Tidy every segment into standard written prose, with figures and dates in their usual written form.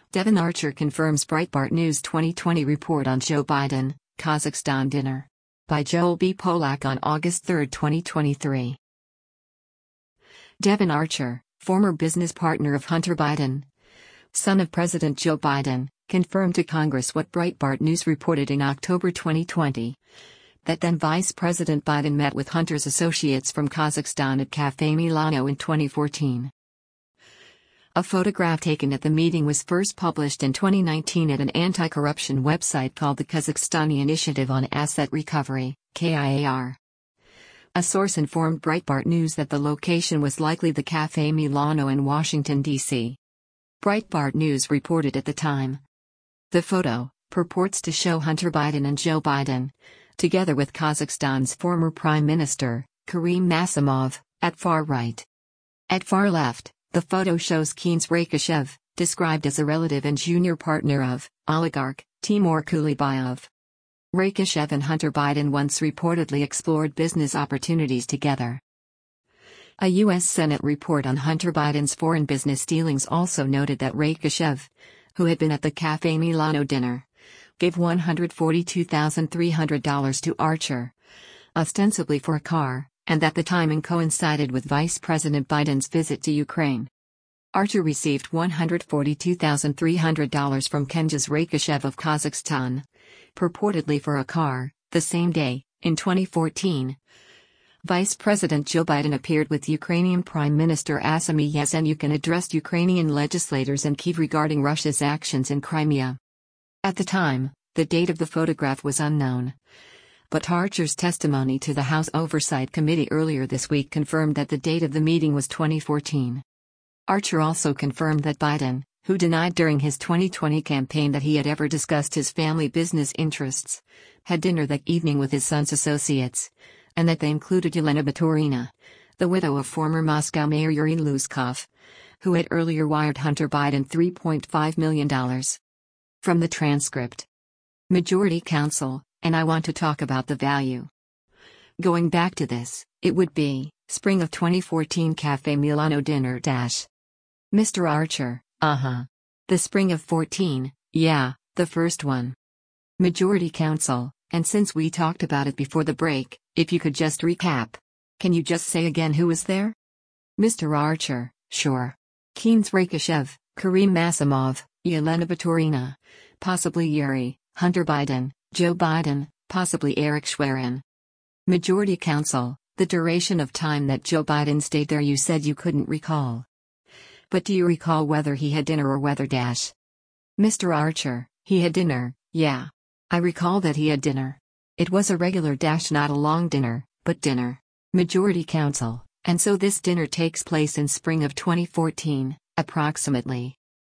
Devon Archer confirms Breitbart News 2020 report on Joe Biden, Kazakhstan dinner. By Joel B. Polak on August 3, 2023. Devon Archer, former business partner of Hunter Biden, son of President Joe Biden, confirmed to Congress what Breitbart News reported in October 2020, that then Vice President Biden met with Hunter's associates from Kazakhstan at Café Milano in 2014. A photograph taken at the meeting was first published in 2019 at an anti-corruption website called the Kazakhstani Initiative on Asset Recovery, KIAR. A source informed Breitbart News that the location was likely the Café Milano in Washington, D.C. Breitbart News reported at the time. The photo purports to show Hunter Biden and Joe Biden, together with Kazakhstan's former Prime Minister, Karim Masimov, at far right. At far left, the photo shows Kenes Rakishev, described as a relative and junior partner of oligarch Timur Kulibayev. Rakishev and Hunter Biden once reportedly explored business opportunities together. A U.S. Senate report on Hunter Biden's foreign business dealings also noted that Rakishev, who had been at the Café Milano dinner, gave $142,300 to Archer, ostensibly for a car, and that the timing coincided with Vice President Biden's visit to Ukraine. Archer received $142,300 from Kenes Rakishev of Kazakhstan, purportedly for a car, the same day, in 2014. Vice President Joe Biden appeared with Ukrainian Prime Minister Arsenij Yatsenyuk and addressed Ukrainian legislators in Kyiv regarding Russia's actions in Crimea. At the time, the date of the photograph was unknown. But Archer's testimony to the House Oversight Committee earlier this week confirmed that the date of the meeting was 2014. Archer also confirmed that Biden, who denied during his 2020 campaign that he had ever discussed his family business interests, had dinner that evening with his son's associates, and that they included Yelena Baturina, the widow of former Moscow Mayor Yuri Luzkov, who had earlier wired Hunter Biden $3.5 million. From the transcript. Majority Counsel, and I want to talk about the value. Going back to this, it would be, spring of 2014 Café Milano dinner Mr. Archer, The spring of 14, yeah, the first one. Majority Counsel, and since we talked about it before the break, if you could just recap. Can you just say again who was there? Mr. Archer, sure. Kenes Rakishev, Karim Masimov, Yelena Baturina, possibly Yuri, Hunter Biden, Joe Biden, possibly Eric Schwerin. Majority Counsel, the duration of time that Joe Biden stayed there you said you couldn't recall. But do you recall whether he had dinner or whether Mr. Archer, he had dinner, yeah. I recall that he had dinner. It was a regular not a long dinner, but dinner. Majority Counsel, and so this dinner takes place in spring of 2014, approximately.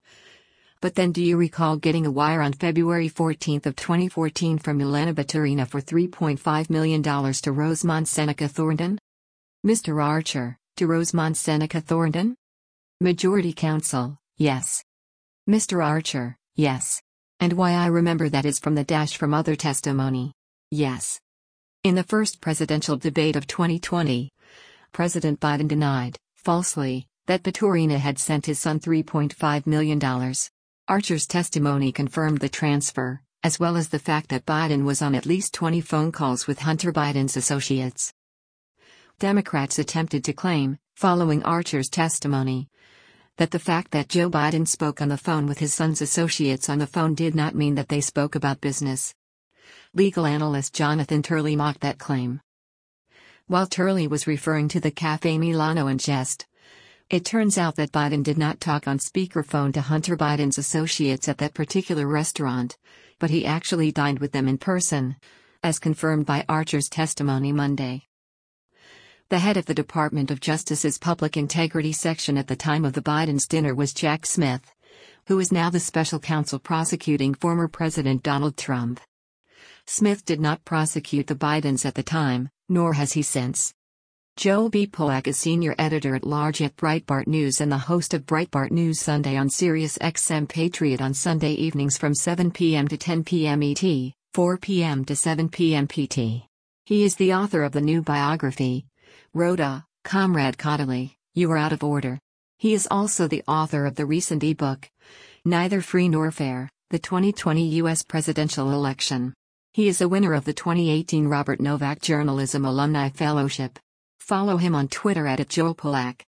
But then do you recall getting a wire on February 14 of 2014 from Yelena Baturina for $3.5 million to Rosemont Seneca Thornton? Mr. Archer, to Rosemont Seneca Thornton? Majority Counsel, yes. Mr. Archer, yes. And why I remember that is from the from other testimony. Yes. In the first presidential debate of 2020, President Biden denied, falsely, that Baturina had sent his son $3.5 million. Archer's testimony confirmed the transfer, as well as the fact that Biden was on at least 20 phone calls with Hunter Biden's associates. Democrats attempted to claim, following Archer's testimony, that the fact that Joe Biden spoke on the phone with his son's associates on the phone did not mean that they spoke about business. Legal analyst Jonathan Turley mocked that claim. While Turley was referring to the Café Milano in jest, it turns out that Biden did not talk on speakerphone to Hunter Biden's associates at that particular restaurant, but he actually dined with them in person, as confirmed by Archer's testimony Monday. The head of the Department of Justice's Public Integrity Section at the time of the Biden's dinner was Jack Smith, who is now the special counsel prosecuting former President Donald Trump. Smith did not prosecute the Bidens at the time, nor has he since. Joel B. Polak is senior editor-at-large at Breitbart News and the host of Breitbart News Sunday on Sirius XM Patriot on Sunday evenings from 7 p.m. to 10 p.m. ET, 4 p.m. to 7 p.m. PT. He is the author of the new biography, Rhoda, Comrade Caudaly, You Are Out of Order. He is also the author of the recent ebook, Neither free nor fair, the 2020 U.S. presidential election. He is a winner of the 2018 Robert Novak Journalism Alumni Fellowship. Follow him on Twitter @JoelPolak.